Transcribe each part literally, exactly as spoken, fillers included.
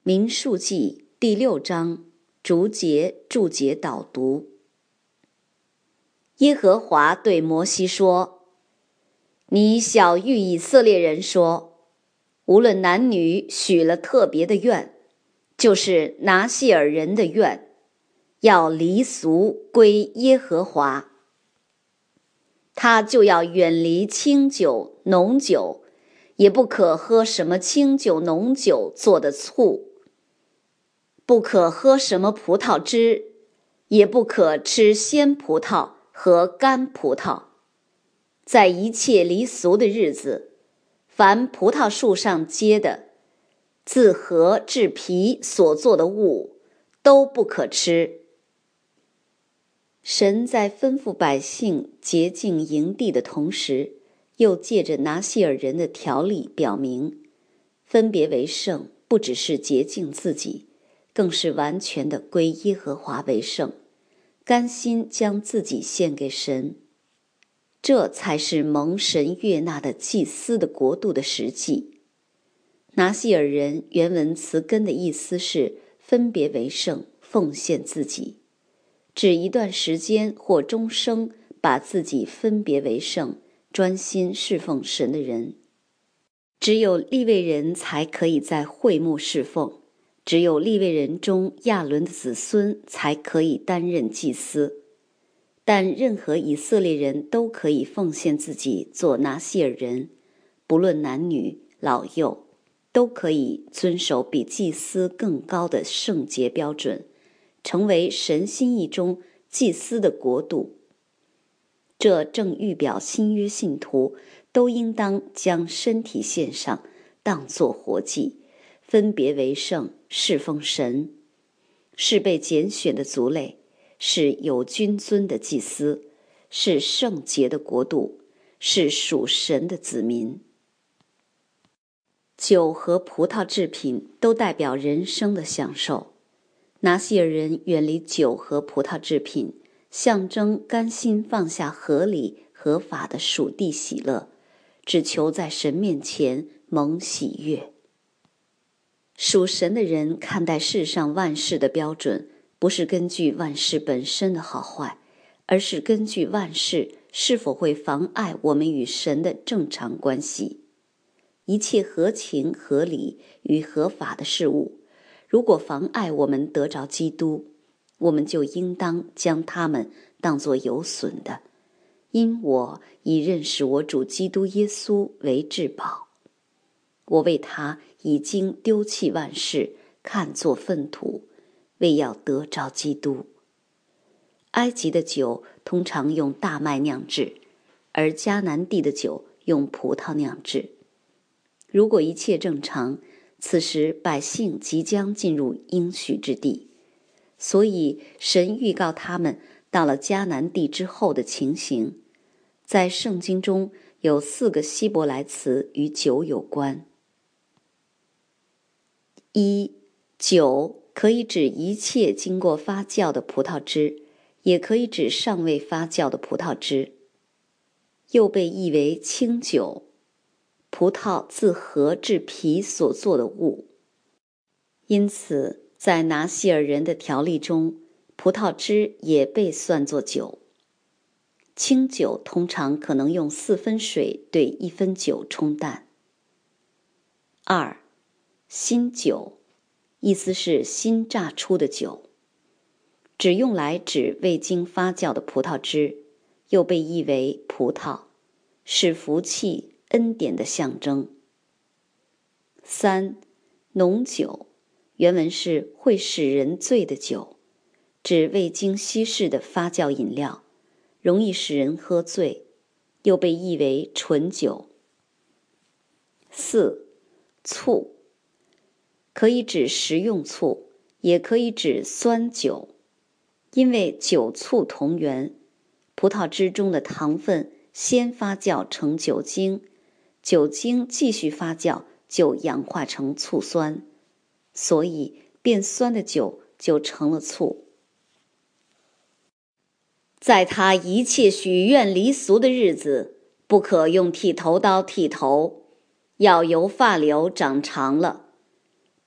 民数记第六章逐节注解导读。耶和华对摩西说：你晓谕以色列人说，无论男女许了特别的愿，就是拿细尔人的愿，要离俗归耶和华，他就要远离清酒浓酒，也不可喝什么清酒浓酒做的醋，不可喝什么葡萄汁，也不可吃鲜葡萄和干葡萄。在一切离俗的日子，凡葡萄树上结的，自核至皮所做的物，都不可吃。神在吩咐百姓洁净营地的同时，又借着拿细尔人的条例表明，分别为圣不只是洁净自己，更是完全的归耶和华为圣，甘心将自己献给神。这才是蒙神悦纳的祭司的国度的实际。拿细尔人原文词根的意思是分别为圣，奉献自己，指一段时间或终生把自己分别为圣，专心侍奉神的人。只有利未人才可以在会幕侍奉，只有利未人中亚伦的子孙才可以担任祭司。但任何以色列人都可以奉献自己做拿细尔人，不论男女老幼，都可以遵守比祭司更高的圣洁标准，成为神心意中祭司的国度。这正预表新约信徒都应当将身体献上，当作活祭，分别为圣，侍奉神，是被拣选的族类，是有君尊的祭司，是圣洁的国度，是属神的子民。酒和葡萄制品都代表人生的享受。拿细尔人远离酒和葡萄制品，象征甘心放下合理合法的属地喜乐，只求在神面前蒙喜悦。属神的人看待世上万事的标准，不是根据万事本身的好坏，而是根据万事是否会妨碍我们与神的正常关系。一切合情合理与合法的事物，如果妨碍我们得着基督，我们就应当将它们当作有损的，因我已认识我主基督耶稣为至宝。我为他已经丢弃万事，看作粪土，为要得着基督。埃及的酒通常用大麦酿制，而迦南地的酒用葡萄酿制。如果一切正常，此时百姓即将进入应许之地，所以神预告他们到了迦南地之后的情形。在圣经中有四个希伯来词与酒有关。一、酒可以指一切经过发酵的葡萄汁，也可以指尚未发酵的葡萄汁，又被译为清酒，葡萄自核至皮所做的物。因此在拿细尔人的条例中，葡萄汁也被算作酒。清酒通常可能用四分水对一分酒冲淡。二、新酒，意思是新榨出的酒，只用来指未经发酵的葡萄汁，又被译为葡萄，是福气恩典的象征。三、浓酒，原文是会使人醉的酒，指未经稀释的发酵饮料，容易使人喝醉，又被译为醇酒。四、醋，可以指食用醋，也可以指酸酒，因为酒醋同源，葡萄汁中的糖分先发酵成酒精，酒精继续发酵就氧化成醋酸，所以变酸的酒就成了醋。在他一切许愿离俗的日子，不可用剃头刀剃头，要由发绺长长了。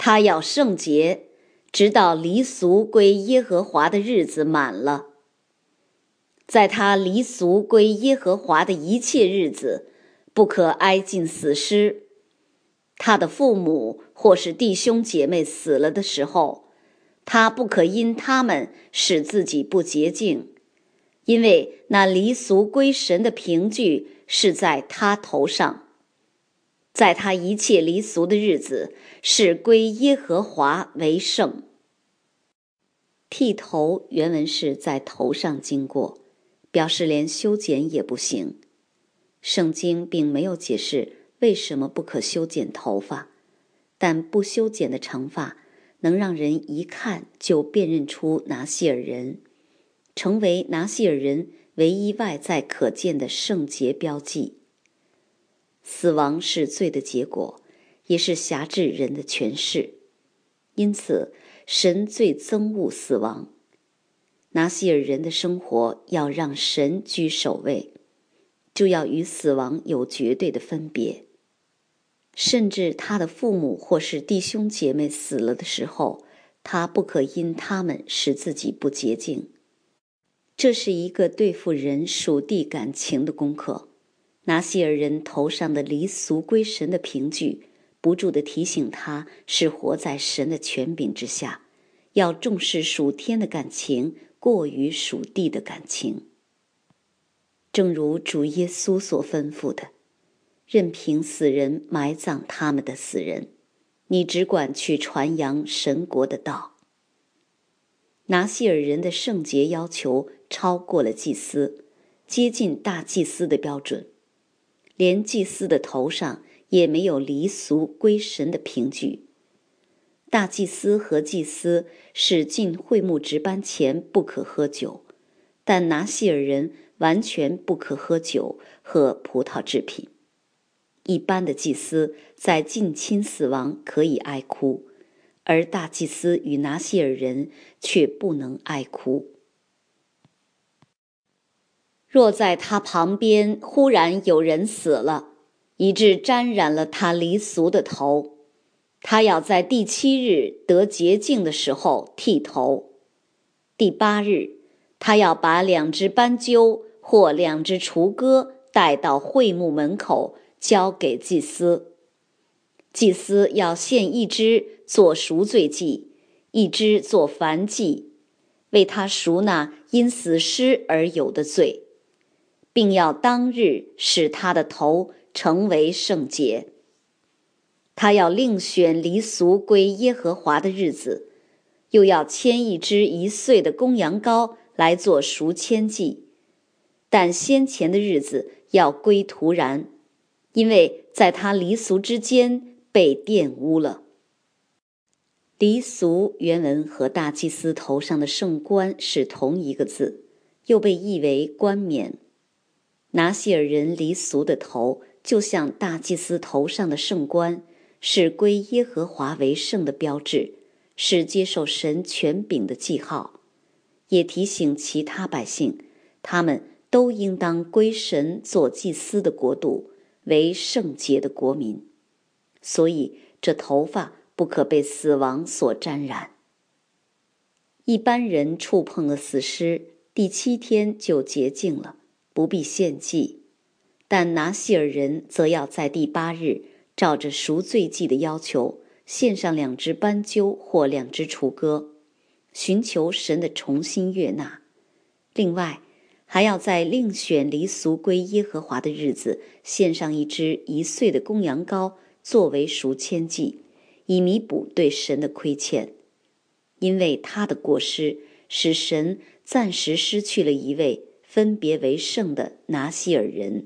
他要圣洁，直到离俗归耶和华的日子满了。在他离俗归耶和华的一切日子，不可挨近死尸。他的父母或是弟兄姐妹死了的时候，他不可因他们使自己不洁净，因为那离俗归神的凭据是在他头上。在他一切离俗的日子，是归耶和华为圣。剃头原文是在头上经过，表示连修剪也不行。圣经并没有解释为什么不可修剪头发，但不修剪的长发能让人一看就辨认出拿细尔人，成为拿细尔人唯一外在可见的圣洁标记。死亡是罪的结果，也是辖制人的权势，因此神最憎恶死亡。拿细尔人的生活要让神居首位，就要与死亡有绝对的分别。甚至他的父母或是弟兄姐妹死了的时候，他不可因他们使自己不洁净。这是一个对付人属地感情的功课。拿细尔人头上的离俗归神的凭据，不住地提醒他是活在神的权柄之下，要重视属天的感情过于属地的感情。正如主耶稣所吩咐的，任凭死人埋葬他们的死人，你只管去传扬神国的道。拿细尔人的圣洁要求超过了祭司，接近大祭司的标准。连祭司的头上也没有离俗归神的凭据。大祭司和祭司是进会幕值班前不可喝酒，但拿细尔人完全不可喝酒和葡萄制品。一般的祭司在近亲死亡可以哀哭，而大祭司与拿细尔人却不能哀哭。若在他旁边忽然有人死了，以致沾染了他离俗的头，他要在第七日得洁净的时候剃头。第八日，他要把两只斑鸠或两只雏鸽带到会幕门口，交给祭司。祭司要献一只做赎罪祭，一只做燔祭，为他赎那因死尸而有的罪，并要当日使他的头成为圣洁。他要另选离俗归耶和华的日子，又要牵一只一岁的公羊羔来做赎愆祭，但先前的日子要归徒然，因为在他离俗之间被玷污了。离俗原文和大祭司头上的圣冠是同一个字，又被译为冠冕。拿细尔人离俗的头就像大祭司头上的圣冠，是归耶和华为圣的标志，是接受神权柄的记号，也提醒其他百姓，他们都应当归神做祭司的国度，为圣洁的国民。所以这头发不可被死亡所沾染。一般人触碰了死尸，第七天就洁净了，不必献祭，但拿细尔人则要在第八日照着赎罪祭的要求，献上两只斑鸠或两只雏鸽，寻求神的重新悦纳。另外，还要在另选离俗归耶和华的日子，献上一只一岁的公羊羔作为赎愆祭，以弥补对神的亏欠，因为他的过失使神暂时失去了一位分别为圣的拿细尔人。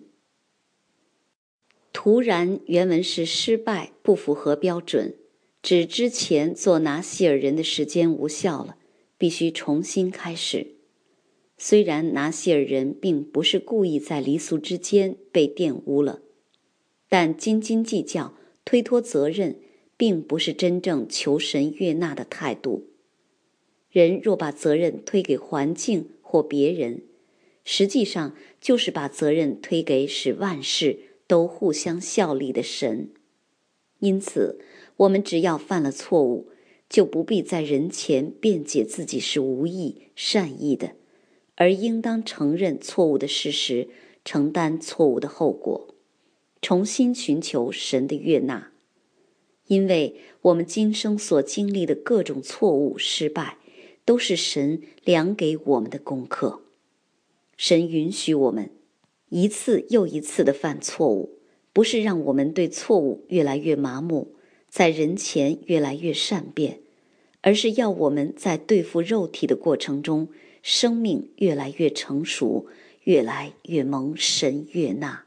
突然原文是失败，不符合标准，指之前做拿细尔人的时间无效了，必须重新开始。虽然拿细尔人并不是故意在离俗之间被玷污了，但斤斤计较、推脱责任，并不是真正求神悦纳的态度。人若把责任推给环境或别人，实际上就是把责任推给使万事都互相效力的神。因此， 我们只要犯了错误，就不必在人前辩解自己是无意善意的，而应当承认错误的事实，承担错误的后果，重新寻求神的悦纳。因为我们今生所经历的各种错误失败，都是神量给我们的功课。神允许我们一次又一次地犯错误，不是让我们对错误越来越麻木，在人前越来越善变，而是要我们在对付肉体的过程中，生命越来越成熟，越来越蒙神悦纳。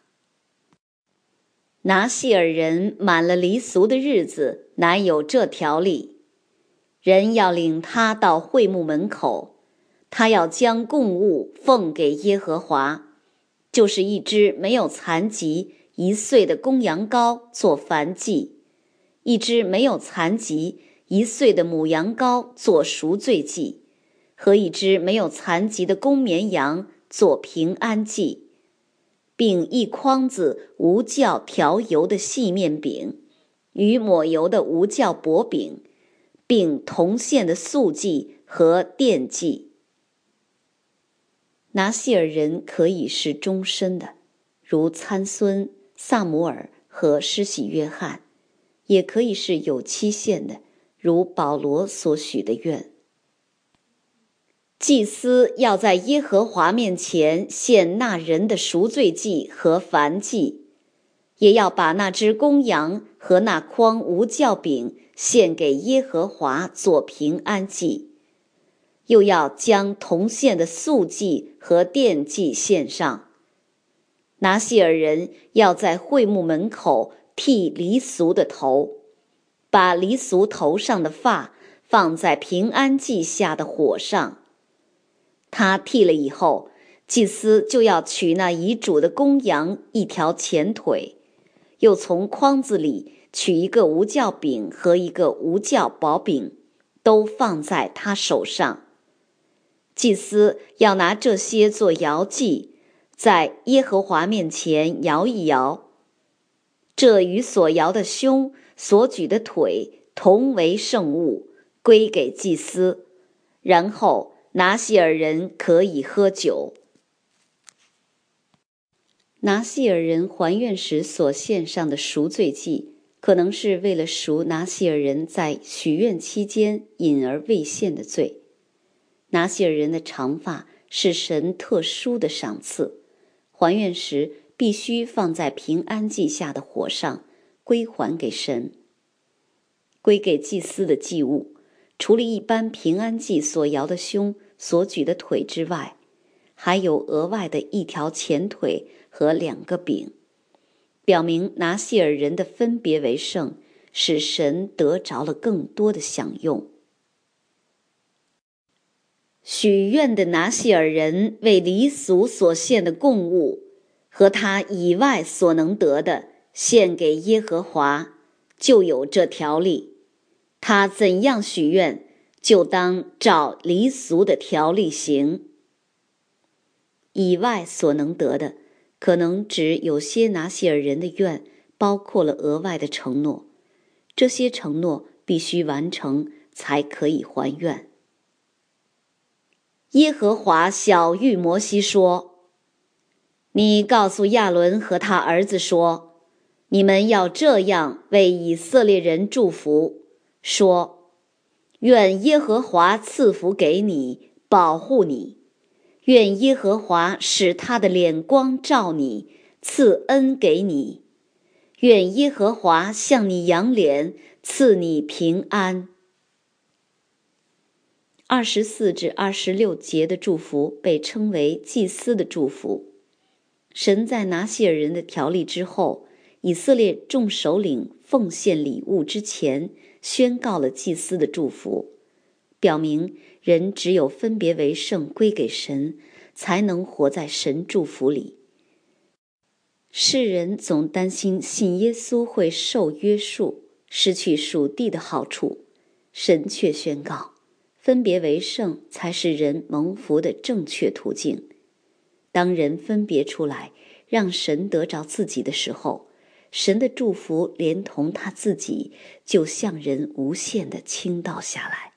拿细尔人满了离俗的日子，乃有这条例：人要领他到会幕门口，他要将供物奉给耶和华，就是一只没有残疾一岁的公羊羔做燔祭，一只没有残疾一岁的母羊羔做赎罪祭，和一只没有残疾的公绵羊做平安祭，并一筐子无酵调油的细面饼，与抹油的无酵薄饼，并铜线的素祭和奠祭。拿细尔人可以是终身的，如参孙、撒母耳和施洗约翰，也可以是有期限的，如保罗所许的愿。祭司要在耶和华面前献那人的赎罪祭和燔祭，也要把那只公羊和那筐无酵饼献给耶和华做平安祭，又要将铜线的素祭和奠祭献上。拿细尔人要在会幕门口剃离俗的头，把离俗头上的发放在平安祭下的火上。他剃了以后，祭司就要取那已煮的公羊一条前腿，又从筐子里取一个无酵饼和一个无酵薄饼，都放在他手上。祭司要拿这些做摇祭，在耶和华面前摇一摇，这与所摇的胸、所举的腿同为圣物，归给祭司。然后拿细尔人可以喝酒。拿细尔人还愿时所献上的赎罪祭，可能是为了赎拿细尔人在许愿期间隐而未现的罪。拿细尔人的长发是神特殊的赏赐，还愿时必须放在平安祭下的火上，归还给神。归给祭司的祭物，除了一般平安祭所摇的胸、所举的腿之外，还有额外的一条前腿和两个饼，表明拿细尔人的分别为圣，使神得着了更多的享用。许愿的拿细尔人为离俗所献的供物，和他以外所能得的，献给耶和华，就有这条例：他怎样许愿，就当照离俗的条例行。以外所能得的，可能指有些拿细尔人的愿包括了额外的承诺，这些承诺必须完成才可以还愿。耶和华晓谕摩西说：你告诉亚伦和他儿子说，你们要这样为以色列人祝福，说：愿耶和华赐福给你，保护你；愿耶和华使他的脸光照你，赐恩给你；愿耶和华向你扬脸，赐你平安。二十四至二十六节的祝福被称为祭司的祝福。神在拿细尔人的条例之后，以色列众首领奉献礼物之前，宣告了祭司的祝福，表明人只有分别为圣归给神，才能活在神祝福里。世人总担心信耶稣会受约束，失去属地的好处，神却宣告，分别为圣才是人蒙福的正确途径。当人分别出来，让神得着自己的时候， 神的祝福连同他自己就向人无限地倾倒下来。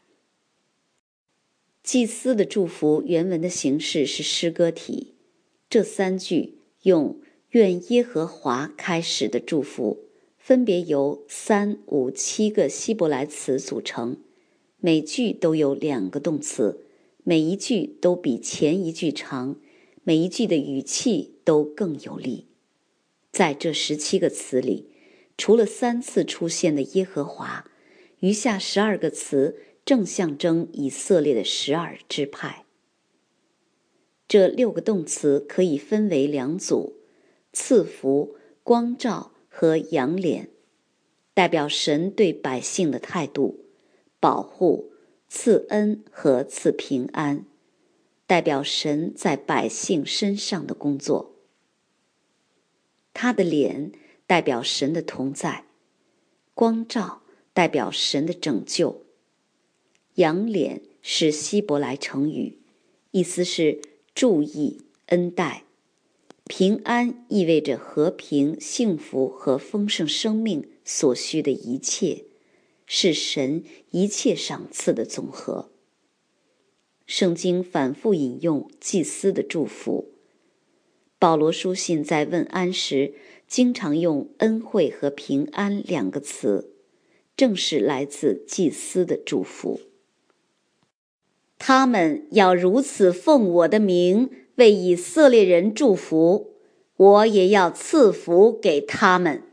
祭司的祝福原文的形式是诗歌体，这三句用愿耶和华开始的祝福，分别由三、五、七个希伯来词组成，每句都有两个动词，每一句都比前一句长，每一句的语气都更有力。在这十七个词里，除了三次出现的耶和华，余下十二个词正象征以色列的十二支派。这六个动词可以分为两组，赐福、光照和仰脸，代表神对百姓的态度；保护、赐恩和赐平安，代表神在百姓身上的工作。他的脸代表神的同在，光照代表神的拯救。仰脸是希伯来成语，意思是注意、恩待。平安意味着和平、幸福和丰盛生命所需的一切，是神一切赏赐的总和。圣经反复引用祭司的祝福，保罗书信在问安时经常用恩惠和平安两个词，正是来自祭司的祝福。他们要如此奉我的名为以色列人祝福，我也要赐福给他们。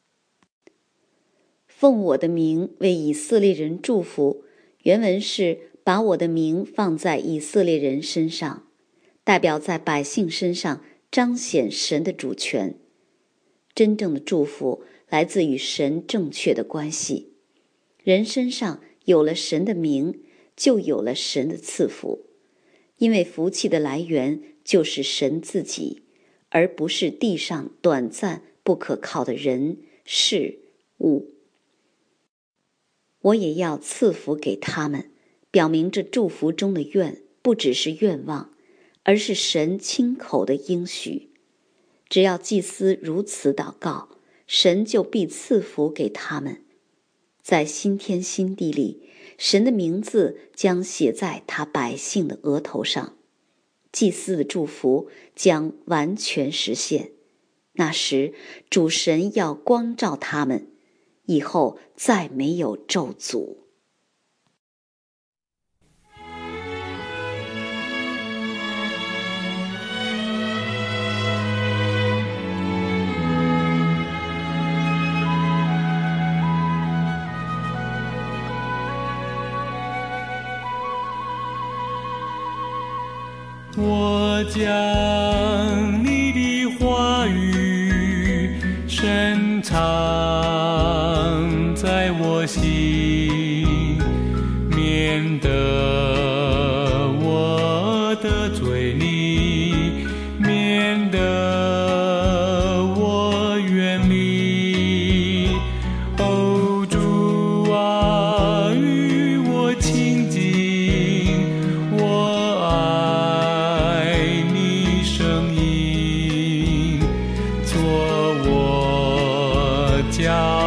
奉我的名为以色列人祝福，原文是把我的名放在以色列人身上，代表在百姓身上彰显神的主权。真正的祝福来自与神正确的关系，人身上有了神的名，就有了神的赐福，因为福气的来源就是神自己，而不是地上短暂不可靠的人、事、物。我也要赐福给他们，表明这祝福中的愿不只是愿望，而是神亲口的应许。只要祭司如此祷告，神就必赐福给他们。在新天新地里，神的名字将写在他百姓的额头上，祭司的祝福将完全实现。那时，主神要光照他们，以后再没有咒诅。 我将你的话语深藏在我心，免得我的嘴里，免得我远离。哦，主啊，与我亲近，我爱你声音，做我家